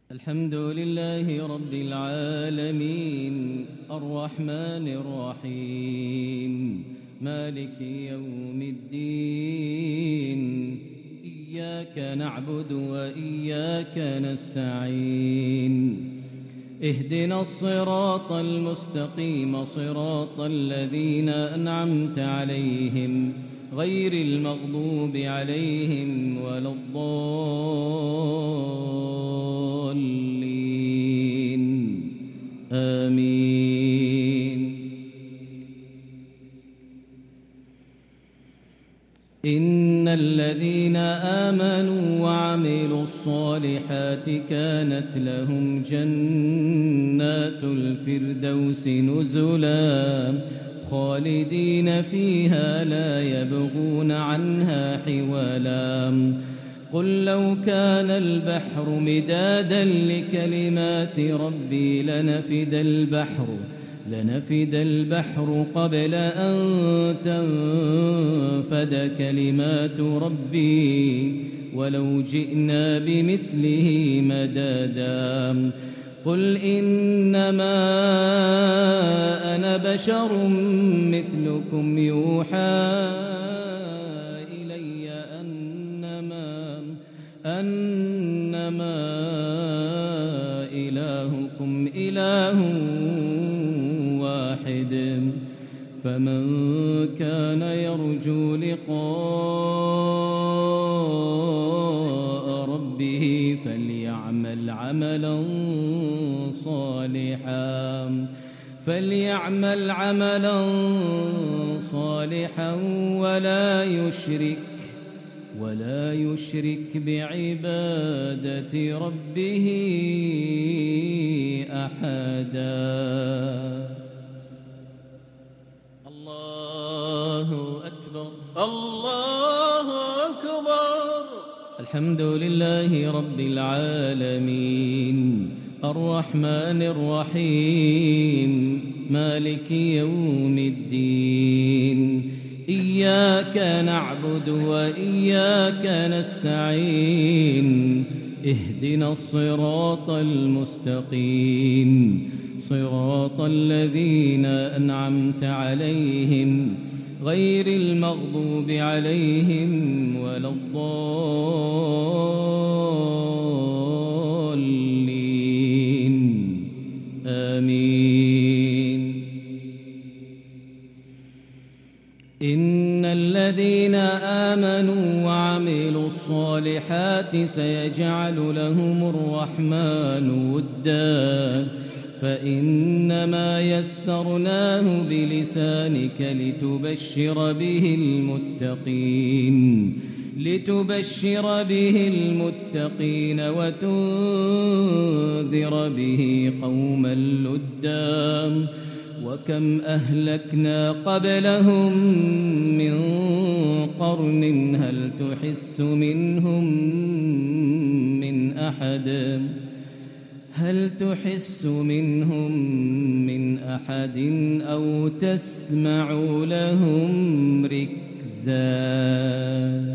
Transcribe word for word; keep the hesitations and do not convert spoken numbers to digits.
الحمد لله رب العالمين الرحمن الرحيم مالك يوم الدين إياك نعبد وإياك نستعين اهدنا الصراط المستقيم صراط الذين أنعمت عليهم غير المغضوب عليهم ولا الضالين آمين. إن الذين آمنوا وعملوا الصالحات كانت لهم جنات الفردوس نزلا خالدين فيها لا يبغون عنها حولا. قل لو كان البحر مدادا لكلمات ربي لنفد البحر لنفد البحر قبل أن تنفد كلمات ربي ولو جئنا بمثله مدادا. قل إنما أنا بشر مثلكم يوحى إلي أنما أنما إلهكم إله واحد فمن كان يرجو لقاء ربه فليعمل عملا صالحا فليعمل عملا صالحا ولا يشرك ولا يشرك بعبادة ربه أحدا. الله أكبر الله أكبر. الحمد لله رب العالمين الرحمن الرحيم مالك يوم الدين إياك نعبد وإياك نستعين اهدنا الصراط المستقيم صراط الذين أنعمت عليهم غير المغضوب عليهم ولا الضالين آمين. إن الذين آمنوا وعملوا الصالحات سيجعل لهم الرحمن ودا فإنما يسرناه بلسانك لتبشر به المتقين لتبشر به المتقين وتنذر به قوما لدا. وكم أهلكنا قبلهم من قرن هل تحس منهم من أحد هل تحس منهم من أحد أو تسمع لهم ركزا.